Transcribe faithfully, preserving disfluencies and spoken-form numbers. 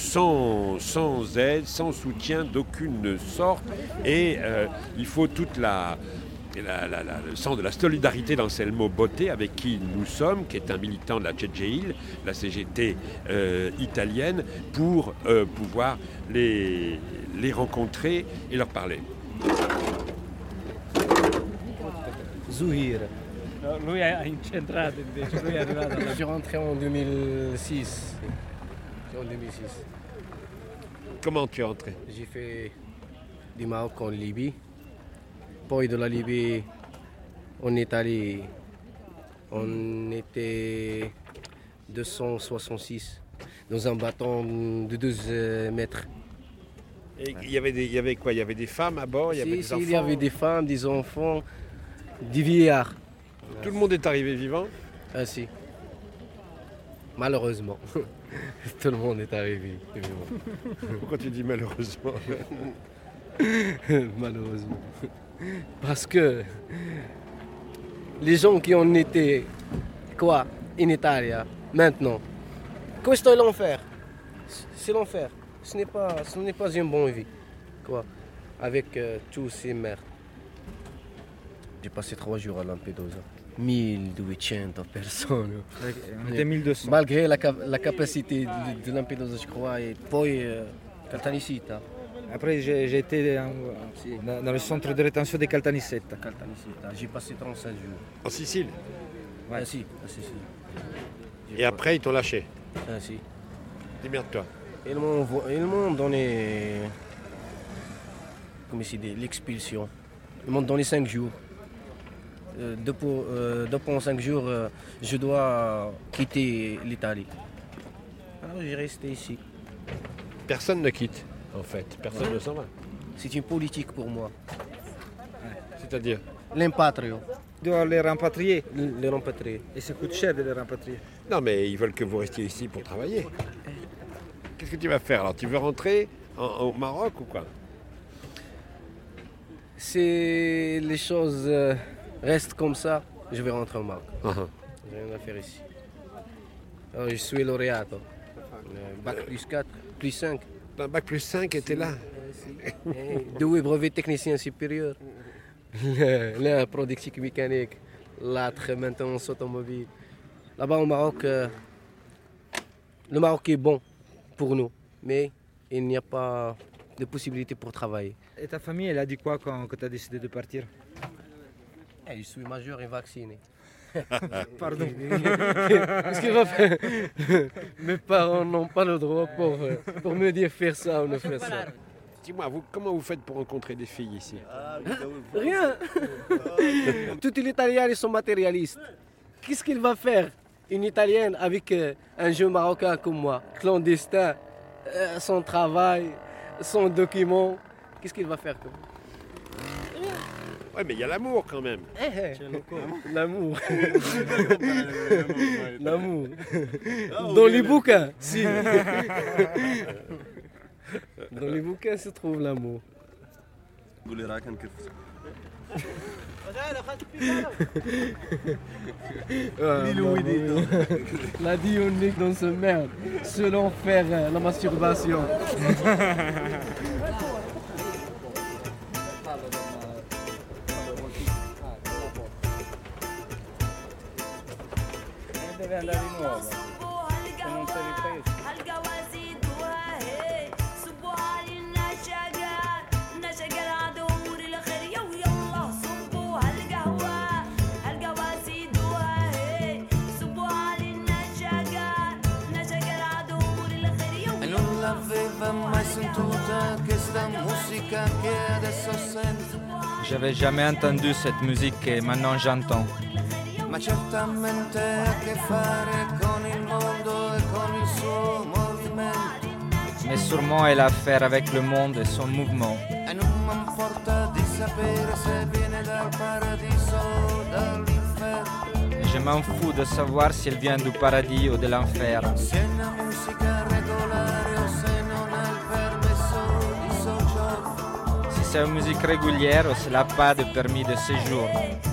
sans, sans aide, sans soutien d'aucune sorte. Et euh, il faut toute la... La, la, la, le sens de la solidarité d'Anselmo Botte, avec qui nous sommes, qui est un militant de la C G I L, la C G T euh, italienne, pour euh, pouvoir les, les rencontrer et leur parler. Zouhir. No, lui è incentrato invece, lui è arrivato alla... Je suis rentré en deux mille six. En deux mille six. Comment tu es rentré? J'ai fait du Maroc en Libye. Poi de la Libye en Italie, on était deux cent soixante-six dans un bâton de douze mètres. Et il y avait des, il y avait quoi? Il y avait des femmes à bord, il y avait Si, des si, enfants. il y avait des femmes, des enfants, des vieillards. Tout le monde est arrivé vivant? Ah si. Malheureusement. Tout le monde est arrivé vivant. Pourquoi tu dis malheureusement? Malheureusement. Parce que les gens qui ont été quoi in Italia maintenant, questo è l'enfer. C'est l'enfer. Ce n'est pas, ce n'est pas une bonne vie. Quoi, avec euh, tous ces merdes. J'ai passé trois jours à Lampedusa. mille deux cents personnes. On était mille deux cents. Malgré la, cap- la capacité de, de Lampedusa, je crois, et poi euh, Caltanissetta. Après, j'ai, j'ai été dans, Si. dans- dans le centre de rétention de Caltanissetta. Caltanissetta. J'ai passé trente-sept jours. En Sicile. Ouais. Ah si, ah, si, si. J'ai Et pas- après, ils t'ont lâché. Ah si. Démerde-toi. Ils m'ont, vo- ils m'ont donné, comment c'est dit, l'expulsion. Ils m'ont donné cinq jours. Euh, depuis, euh, depuis cinq jours, euh, je dois quitter l'Italie. Alors j'ai resté ici. Personne ne quitte, en fait. Personne ne s'en va. C'est une politique pour moi. C'est-à-dire? L'impatrio, Tu dois les rapatrier. les rapatriés. Et ça coûte cher de les rapatrier. Non, mais ils veulent que vous restiez ici pour travailler. Qu'est-ce que tu vas faire alors? Tu veux rentrer en- au Maroc ou quoi? Si les choses euh, restent comme ça, je vais rentrer au Maroc. Uh-huh. J'ai rien à faire ici. Alors, je suis lauréato. Euh, Bac plus quatre, plus cinq. Un bac plus cinq était là. Deux brevets technicien supérieur. L'un production mécanique, l'autre maintenance automobile. Là-bas au Maroc, euh, le Maroc est bon pour nous, mais il n'y a pas de possibilité pour travailler. Et ta famille, elle a dit quoi quand, quand tu as décidé de partir? Eh, je suis majeur et vacciné. Pardon. Qu'est-ce qu'il va faire? Mes parents n'ont pas le droit pour, euh, pour me dire faire ça ou ne faire ça. Dis-moi, vous, comment vous faites pour rencontrer des filles ici? Rien. Tous les Italiens ils sont matérialistes. Qu'est-ce qu'il va faire une Italienne avec euh, un jeune Marocain comme moi, clandestin, euh, son travail, son document? Qu'est-ce qu'il va faire comme Ouais, mais il y a l'amour quand même. Eh, eh, L'amour. L'amour. Dans les bouquins, si. Dans les bouquins se trouve l'amour. Ah, la dionique dans ce merde, selon faire euh, la masturbation. Deve andare di nuovo. Se non sei ripreso. E non l'aveva mai sentita questa musica che adesso sento. J'avais jamais entendu cette musique que maintenant j'entends. Ma certamente ha a che fare con il mondo e con il suo movimento. Mais sûrement elle a à faire avec le monde et son mouvement. E non m'importa di sapere se viene dal paradiso o dall'inferno. Et je m'en fous de savoir si elle vient du paradis ou de l'enfer. Se è una musica regolare o se non ha il permesso di soggiorno. Si c'est une musique régulière ou s'il n'a pas de permis de séjour.